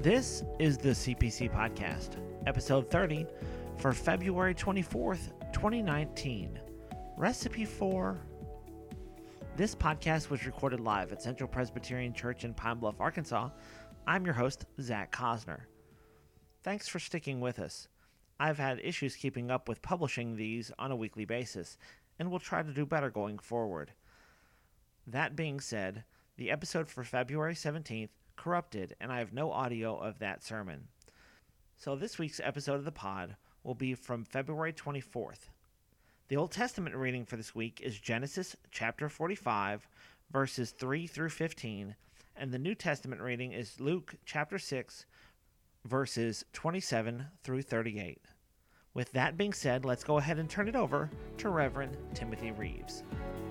This is the CPC Podcast, episode 30 for February 24th, 2019. Recipe for... This podcast was recorded live at Central Presbyterian Church in Pine Bluff, Arkansas. I'm your host, Zach Cosner. Thanks for sticking with us. I've had issues keeping up with publishing these on a weekly basis, and we'll try to do better going forward. That being said, the episode for February 17th corrupted, and I have no audio of that sermon. So this week's episode of the pod will be from February 24th. The Old Testament reading for this week is Genesis chapter 45, verses 3 through 15, and the New Testament reading is Luke chapter 6, verses 27 through 38. With that being said, let's go ahead and turn it over to Reverend Timothy Reeves.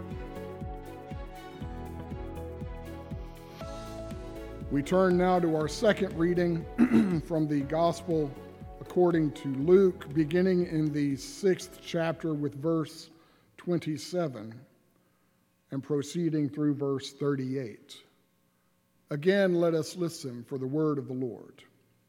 We turn now to our second reading from the Gospel according to Luke, beginning in the 6th chapter with verse 27 and proceeding through verse 38. Again, let us listen for the word of the Lord.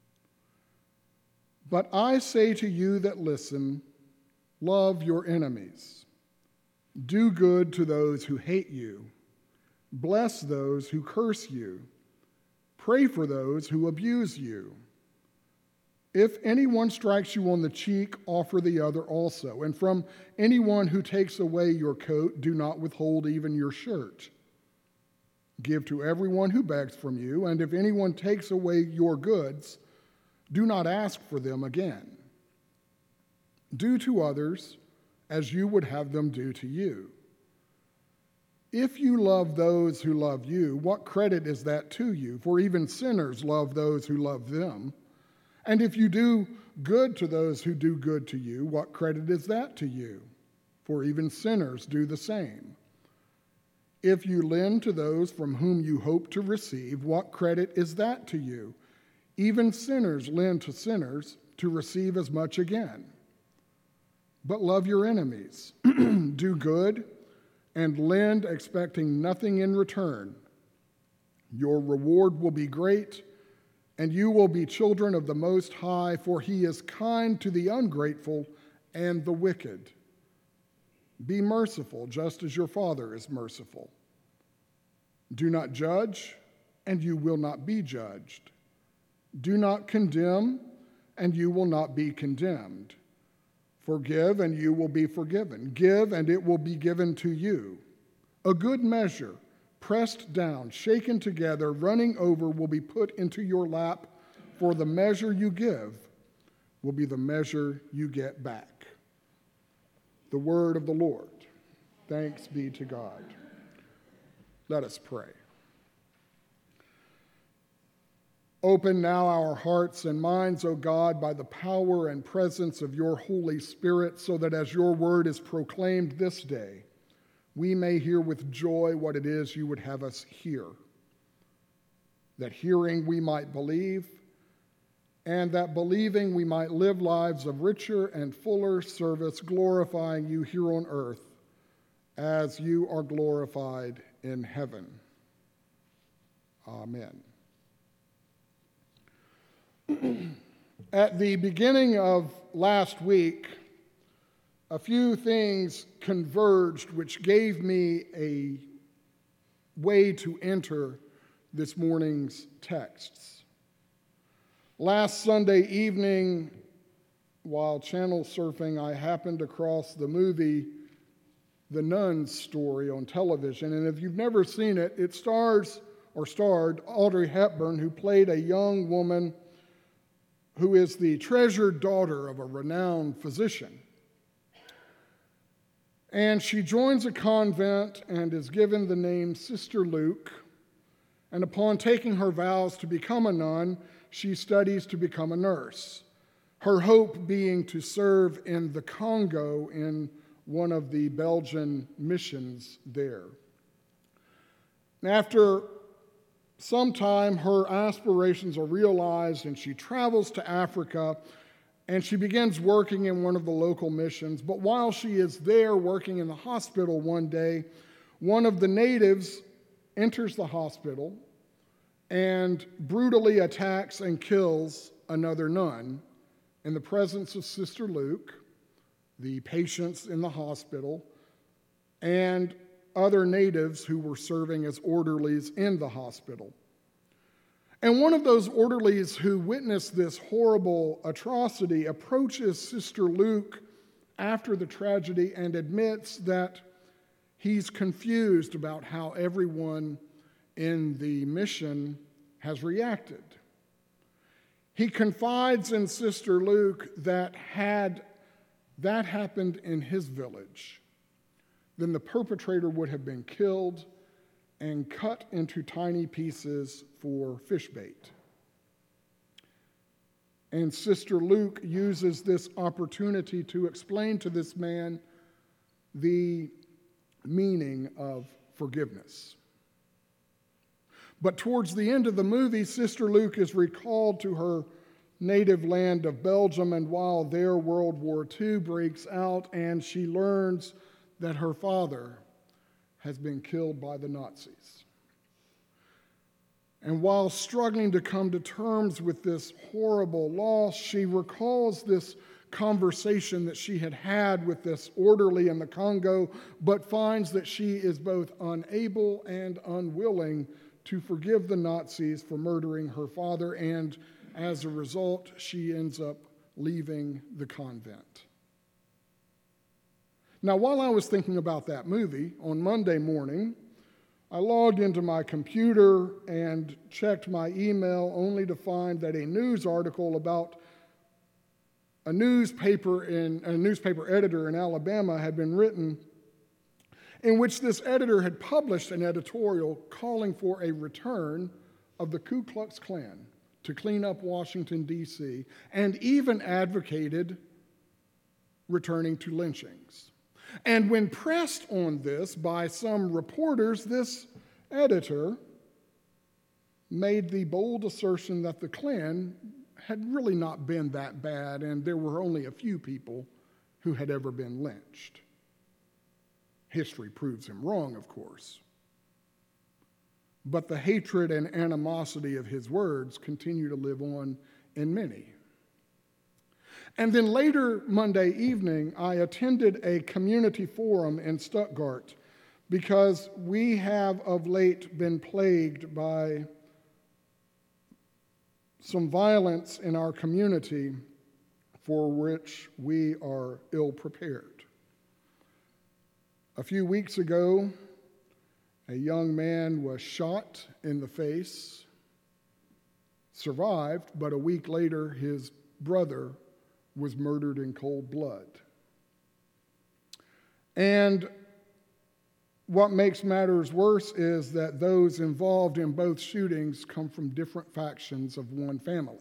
But I say to you that listen, love your enemies. Do good to those who hate you. Bless those who curse you. Pray for those who abuse you. If anyone strikes you on the cheek, offer the other also. And from anyone who takes away your coat, do not withhold even your shirt. Give to everyone who begs from you, and if anyone takes away your goods, do not ask for them again. Do to others as you would have them do to you. If you love those who love you, what credit is that to you? For even sinners love those who love them. And if you do good to those who do good to you, what credit is that to you? For even sinners do the same. If you lend to those from whom you hope to receive, what credit is that to you? Even sinners lend to sinners to receive as much again. But love your enemies. Do good and lend, expecting nothing in return. Your reward will be great, and you will be children of the Most High, for he is kind to the ungrateful and the wicked. Be merciful, just as your Father is merciful. Do not judge, and you will not be judged. Do not condemn, and you will not be condemned. Forgive, and you will be forgiven. Give, and it will be given to you. A good measure, pressed down, shaken together, running over, will be put into your lap, for the measure you give will be the measure you get back. The word of the Lord. Thanks be to God. Let us pray. Open now our hearts and minds, O God, by the power and presence of your Holy Spirit, so that as your word is proclaimed this day, we may hear with joy what it is you would have us hear. That hearing we might believe, and that believing we might live lives of richer and fuller service, glorifying you here on earth as you are glorified in heaven. Amen. At the beginning of last week, a few things converged which gave me a way to enter this morning's texts. Last Sunday evening, while channel surfing, I happened across the movie The Nun Story on television, and if you've never seen it, it starred Audrey Hepburn, who played a young woman who is the treasured daughter of a renowned physician. And she joins a convent and is given the name Sister Luke. And upon taking her vows to become a nun, she studies to become a nurse, her hope being to serve in the Congo in one of the Belgian missions there. After some time, her aspirations are realized, and she travels to Africa, and she begins working in one of the local missions. But while she is there working in the hospital one day, one of the natives enters the hospital and brutally attacks and kills another nun in the presence of Sister Luke, the patients in the hospital, and other natives who were serving as orderlies in the hospital. And one of those orderlies who witnessed this horrible atrocity approaches Sister Luke after the tragedy and admits that he's confused about how everyone in the mission has reacted. He confides in Sister Luke that had that happened in his village, then the perpetrator would have been killed and cut into tiny pieces for fish bait. And Sister Luke uses this opportunity to explain to this man the meaning of forgiveness. But towards the end of the movie, Sister Luke is recalled to her native land of Belgium, and while there, World War II breaks out, and she learns that her father has been killed by the Nazis. And while struggling to come to terms with this horrible loss, she recalls this conversation that she had had with this orderly in the Congo, but finds that she is both unable and unwilling to forgive the Nazis for murdering her father, and as a result, she ends up leaving the convent. Now, while I was thinking about that movie, on Monday morning, I logged into my computer and checked my email only to find that a news article about a newspaper editor in Alabama had been written, in which this editor had published an editorial calling for a return of the Ku Klux Klan to clean up Washington, D.C., and even advocated returning to lynchings. And when pressed on this by some reporters, this editor made the bold assertion that the Klan had really not been that bad, and there were only a few people who had ever been lynched. History proves him wrong, of course. But the hatred and animosity of his words continue to live on in many. And then later Monday evening, I attended a community forum in Stuttgart because we have of late been plagued by some violence in our community for which we are ill prepared. A few weeks ago, a young man was shot in the face, survived, but a week later his brother was murdered in cold blood. And what makes matters worse is that those involved in both shootings come from different factions of one family.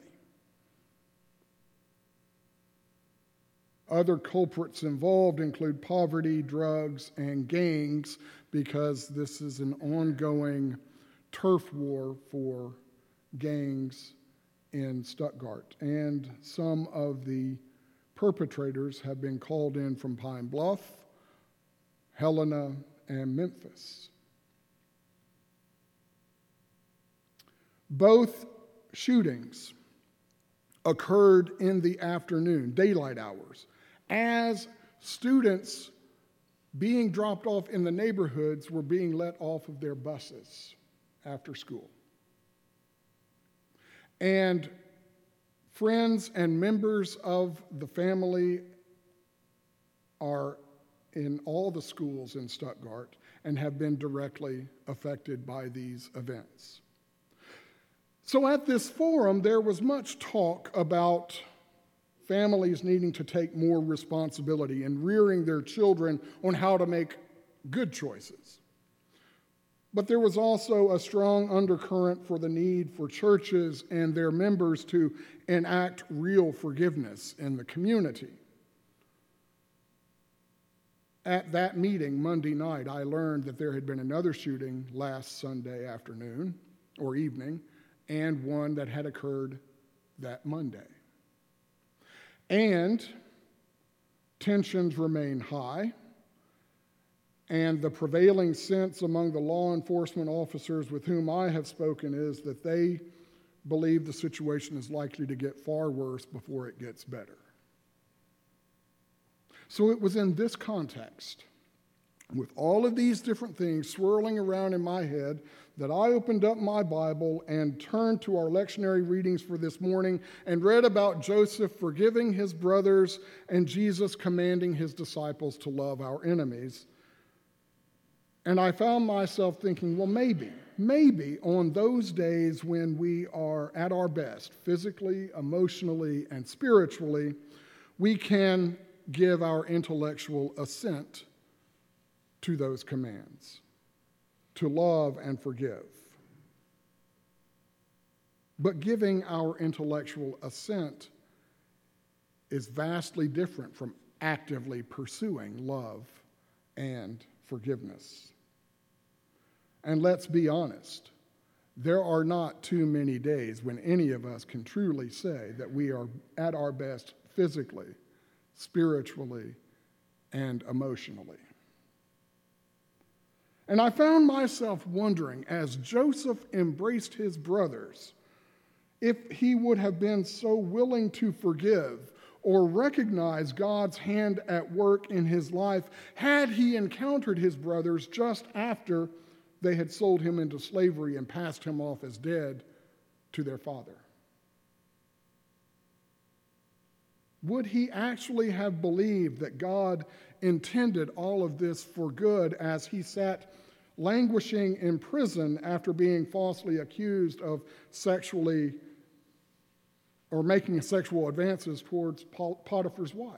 Other culprits involved include poverty, drugs, and gangs, because this is an ongoing turf war for gangs in Stuttgart. And some of the perpetrators have been called in from Pine Bluff, Helena, and Memphis. Both shootings occurred in the afternoon, daylight hours, as students being dropped off in the neighborhoods were being let off of their buses after school. And friends and members of the family are in all the schools in Stuttgart and have been directly affected by these events. So at this forum, there was much talk about families needing to take more responsibility and rearing their children on how to make good choices. But there was also a strong undercurrent for the need for churches and their members to enact real forgiveness in the community. At that meeting Monday night, I learned that there had been another shooting last Sunday afternoon or evening, and one that had occurred that Monday. And tensions remain high, And the prevailing sense among the law enforcement officers with whom I have spoken is that they believe the situation is likely to get far worse before it gets better. So it was in this context, with all of these different things swirling around in my head, that I opened up my Bible and turned to our lectionary readings for this morning and read about Joseph forgiving his brothers and Jesus commanding his disciples to love our enemies. And I found myself thinking, well, maybe on those days when we are at our best, physically, emotionally, and spiritually, we can give our intellectual assent to those commands, to love and forgive. But giving our intellectual assent is vastly different from actively pursuing love and forgiveness. And let's be honest, there are not too many days when any of us can truly say that we are at our best physically, spiritually, and emotionally. And I found myself wondering, as Joseph embraced his brothers, if he would have been so willing to forgive or recognize God's hand at work in his life had he encountered his brothers just after they had sold him into slavery and passed him off as dead to their father. Would he actually have believed that God intended all of this for good as he sat languishing in prison after being falsely accused of sexually or making sexual advances towards Potiphar's wife?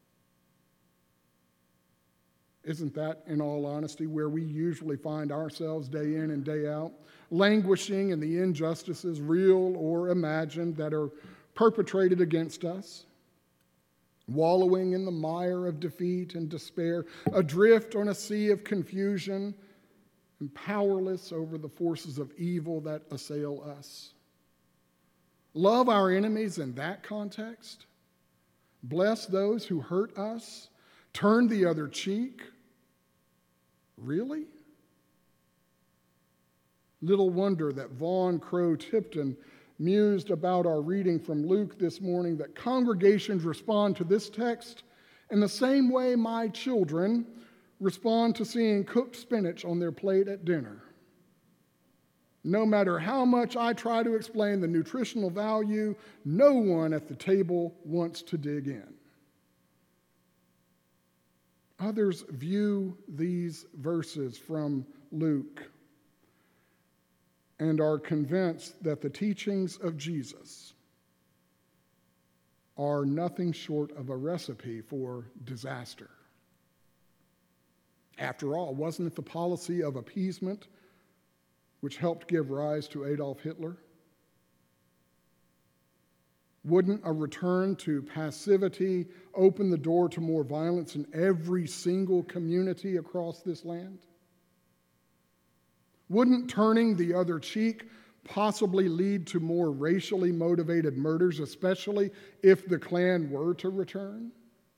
Isn't that, in all honesty, where we usually find ourselves day in and day out, languishing in the injustices, real or imagined, that are perpetrated against us? Wallowing in the mire of defeat and despair, adrift on a sea of confusion, and powerless over the forces of evil that assail us. Love our enemies in that context. Bless those who hurt us. Turn the other cheek. Really? Little wonder that Vaughn Crow Tipton mused about our reading from Luke this morning that congregations respond to this text in the same way my children respond to seeing cooked spinach on their plate at dinner. No matter how much I try to explain the nutritional value, no one at the table wants to dig in. Others view these verses from Luke and are convinced that the teachings of Jesus are nothing short of a recipe for disaster. After all, wasn't it the policy of appeasement which helped give rise to Adolf Hitler? Wouldn't a return to passivity open the door to more violence in every single community across this land? Wouldn't turning the other cheek possibly lead to more racially motivated murders, especially if the Klan were to return?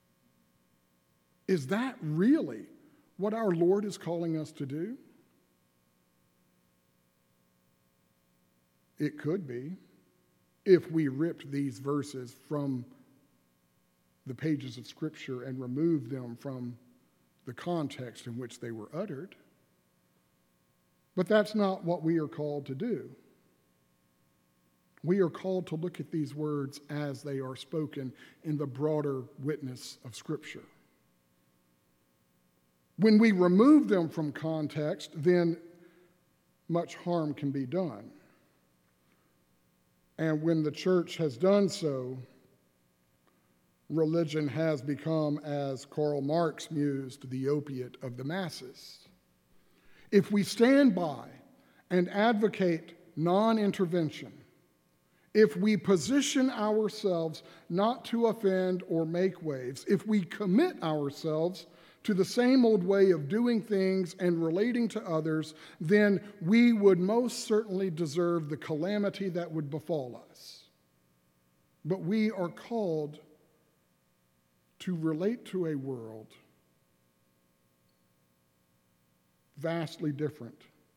Is that really what our Lord is calling us to do? It could be, if we ripped these verses from the pages of Scripture and removed them from the context in which they were uttered. But that's not what we are called to do. We are called to look at these words as they are spoken in the broader witness of Scripture. When we remove them from context, then much harm can be done. And when the church has done so, religion has become, as Karl Marx mused, the opiate of the masses. If we stand by and advocate non-intervention, if we position ourselves not to offend or make waves, if we commit ourselves to the same old way of doing things and relating to others, then we would most certainly deserve the calamity that would befall us. But we are called to relate to a world vastly different.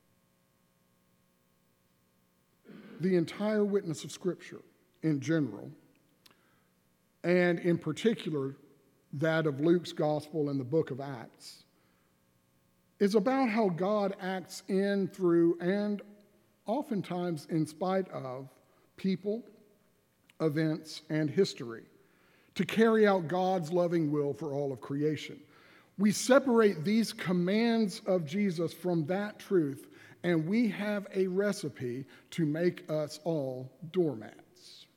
The entire witness of Scripture in general, and in particular that of Luke's gospel and the book of Acts, is about how God acts in, through, and oftentimes in spite of people, events, and history to carry out God's loving will for all of creation. We separate these commands of Jesus from that truth, and we have a recipe to make us all doormats.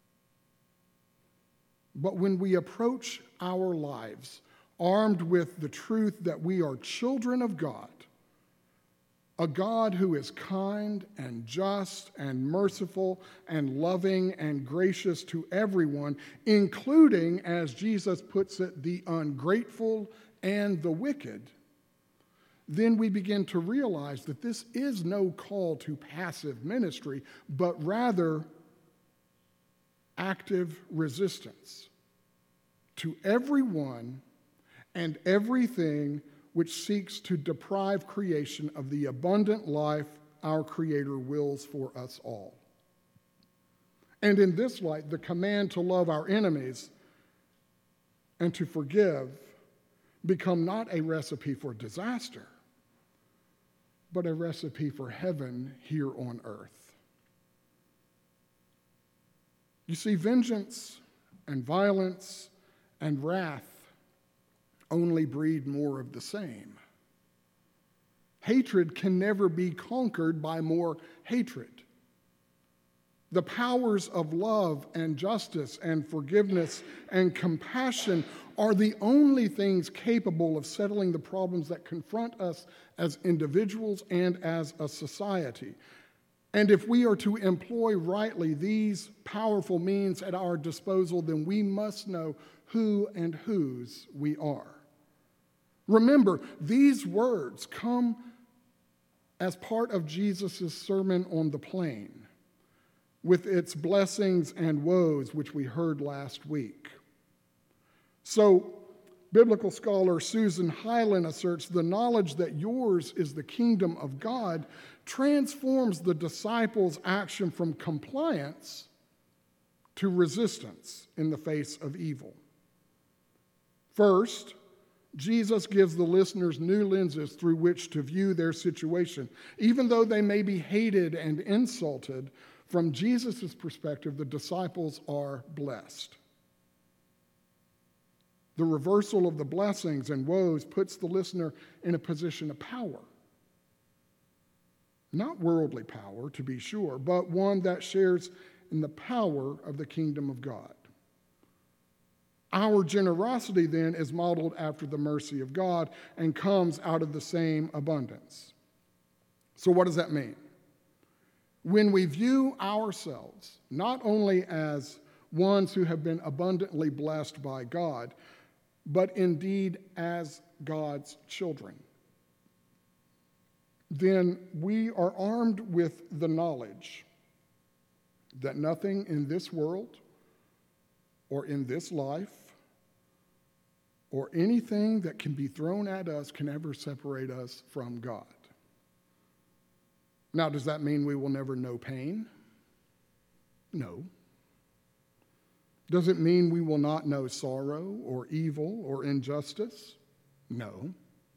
But when we approach our lives armed with the truth that we are children of God, a God who is kind and just and merciful and loving and gracious to everyone, including, as Jesus puts it, the ungrateful and the wicked, then we begin to realize that this is no call to passive ministry, but rather active resistance to everyone and everything which seeks to deprive creation of the abundant life our Creator wills for us all. And in this light, the command to love our enemies and to forgive become not a recipe for disaster, but a recipe for heaven here on earth. You see, vengeance and violence and wrath only breed more of the same. Hatred can never be conquered by more hatred. The powers of love and justice and forgiveness and compassion are the only things capable of settling the problems that confront us as individuals and as a society. And if we are to employ rightly these powerful means at our disposal, then we must know who and whose we are. Remember, these words come as part of Jesus' Sermon on the Plain, with its blessings and woes, which we heard last week. So, biblical scholar Susan Hyland asserts the knowledge that yours is the kingdom of God transforms the disciples' action from compliance to resistance in the face of evil. First, Jesus gives the listeners new lenses through which to view their situation. Even though they may be hated and insulted, from Jesus' perspective, the disciples are blessed. The reversal of the blessings and woes puts the listener in a position of power. Not worldly power, to be sure, but one that shares in the power of the kingdom of God. Our generosity, then, is modeled after the mercy of God and comes out of the same abundance. So what does that mean? When we view ourselves not only as ones who have been abundantly blessed by God, but indeed as God's children, then we are armed with the knowledge that nothing in this world or in this life or anything that can be thrown at us can ever separate us from God. Now, does that mean we will never know pain? No. Does it mean we will not know sorrow or evil or injustice? No.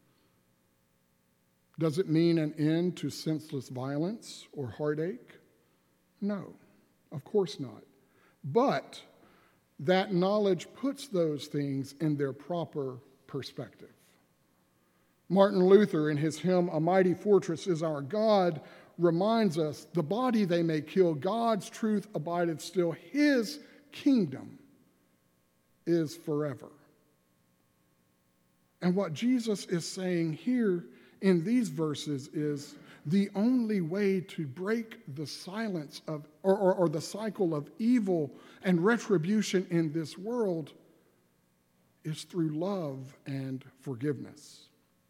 Does it mean an end to senseless violence or heartache? No, of course not. But that knowledge puts those things in their proper perspective. Martin Luther, in his hymn, "A Mighty Fortress is Our God," reminds us, the body they may kill, God's truth abideth still. His kingdom is forever. And what Jesus is saying here in these verses is the only way to break the silence of, or the cycle of evil and retribution in this world is through love and forgiveness.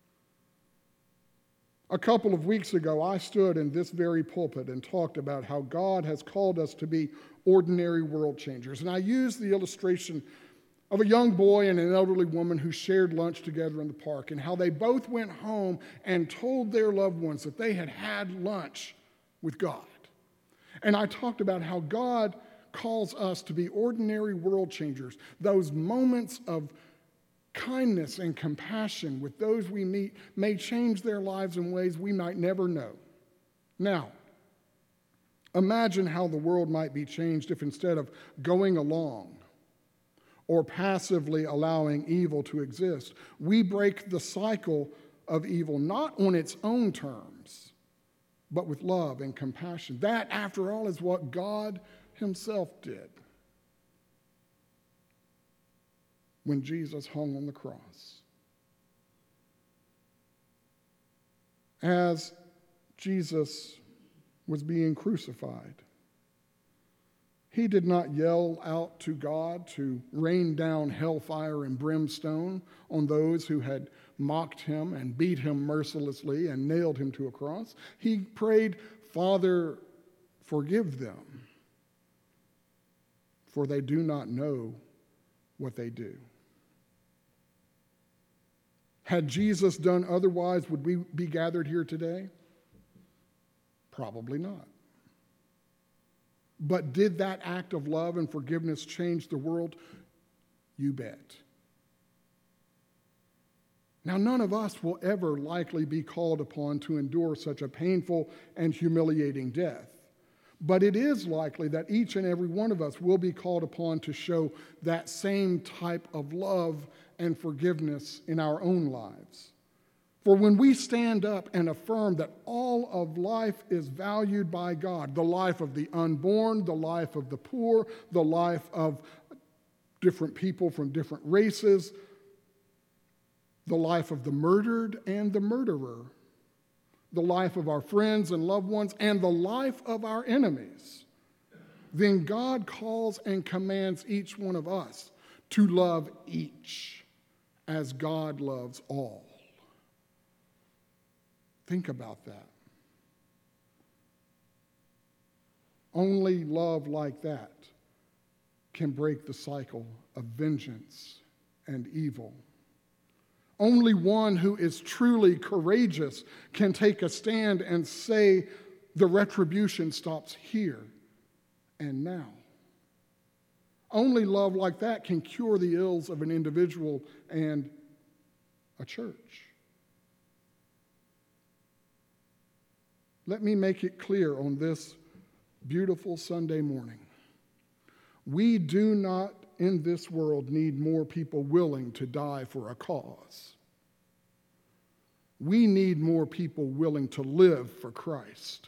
A couple of weeks ago, I stood in this very pulpit and talked about how God has called us to be ordinary world changers. And I used the illustration of a young boy and an elderly woman who shared lunch together in the park, and how they both went home and told their loved ones that they had had lunch with God. And I talked about how God calls us to be ordinary world changers, those moments of kindness and compassion with those we meet may change their lives in ways we might never know. Now, imagine how the world might be changed if instead of going along or passively allowing evil to exist, we break the cycle of evil not on its own terms, but with love and compassion. That, after all, is what God himself did when Jesus hung on the cross. As Jesus was being crucified, he did not yell out to God to rain down hellfire and brimstone on those who had mocked him and beat him mercilessly and nailed him to a cross. He prayed, "Father, forgive them, for they do not know what they do." Had Jesus done otherwise, would we be gathered here today? Probably not. But did that act of love and forgiveness change the world? You bet. Now, none of us will ever likely be called upon to endure such a painful and humiliating death. But it is likely that each and every one of us will be called upon to show that same type of love and forgiveness in our own lives. For when we stand up and affirm that all of life is valued by God, the life of the unborn, the life of the poor, the life of different people from different races, the life of the murdered and the murderer, the life of our friends and loved ones, and the life of our enemies, then God calls and commands each one of us to love each as God loves all. Think about that. Only love like that can break the cycle of vengeance and evil. Only one who is truly courageous can take a stand and say the retribution stops here and now. Only love like that can cure the ills of an individual and a church. Let me make it clear on this beautiful Sunday morning. We do not in this world need more people willing to die for a cause. We need more people willing to live for Christ.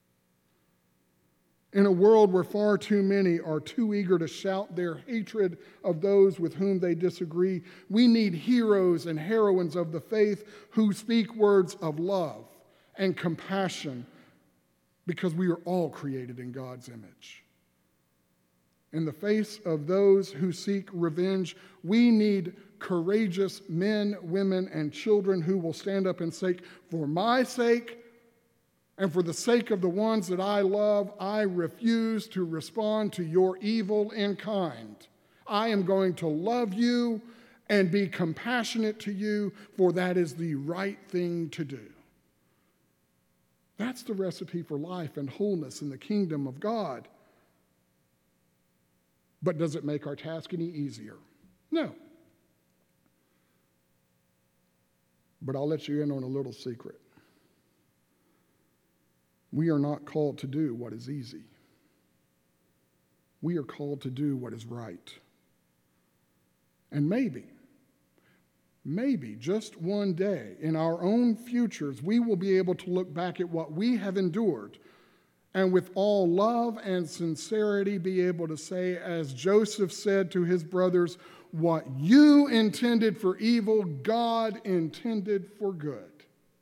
In a world where far too many are too eager to shout their hatred of those with whom they disagree, we need heroes and heroines of the faith who speak words of love and compassion, because we are all created in God's image. In the face of those who seek revenge, we need courageous men, women, and children who will stand up and say, "For my sake and for the sake of the ones that I love, I refuse to respond to your evil in kind. I am going to love you and be compassionate to you, for that is the right thing to do." That's the recipe for life and wholeness in the kingdom of God. But does it make our task any easier? No. But I'll let you in on a little secret. We are not called to do what is easy. We are called to do what is right. And maybe, just one day in our own futures, we will be able to look back at what we have endured and with all love and sincerity be able to say, as Joseph said to his brothers, "What you intended for evil, God intended for good."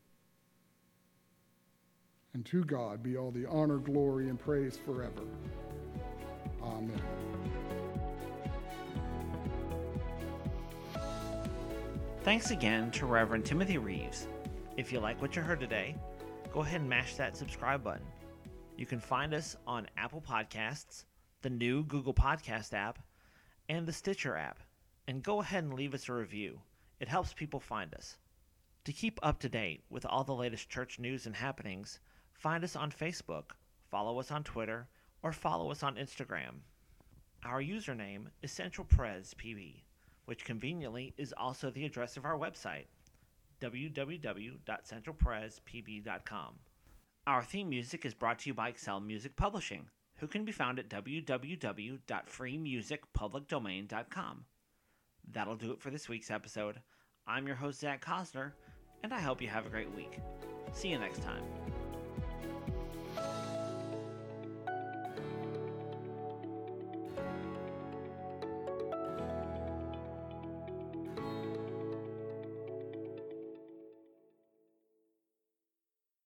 And to God be all the honor, glory, and praise forever. Amen. Thanks again to Reverend Timothy Reeves. If you like what you heard today, go ahead and mash that subscribe button. You can find us on Apple Podcasts, the new Google Podcast app, and the Stitcher app. And go ahead and leave us a review. It helps people find us. To keep up to date with all the latest church news and happenings, find us on Facebook, follow us on Twitter, or follow us on Instagram. Our username is CentralPresPB, which conveniently is also the address of our website, www.centralprespb.com. Our theme music is brought to you by Excel Music Publishing, who can be found at www.freemusicpublicdomain.com. That'll do it for this week's episode. I'm your host, Zach Cosner, and I hope you have a great week. See you next time.